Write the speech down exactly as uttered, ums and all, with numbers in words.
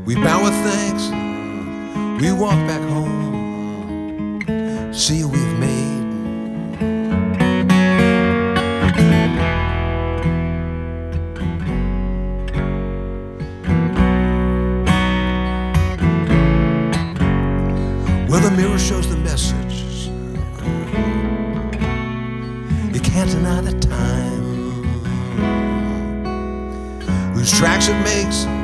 We bow with thanks, we walk back home. See, we've made well, the mirror shows the message. You can't deny the time. Whose tracks it makes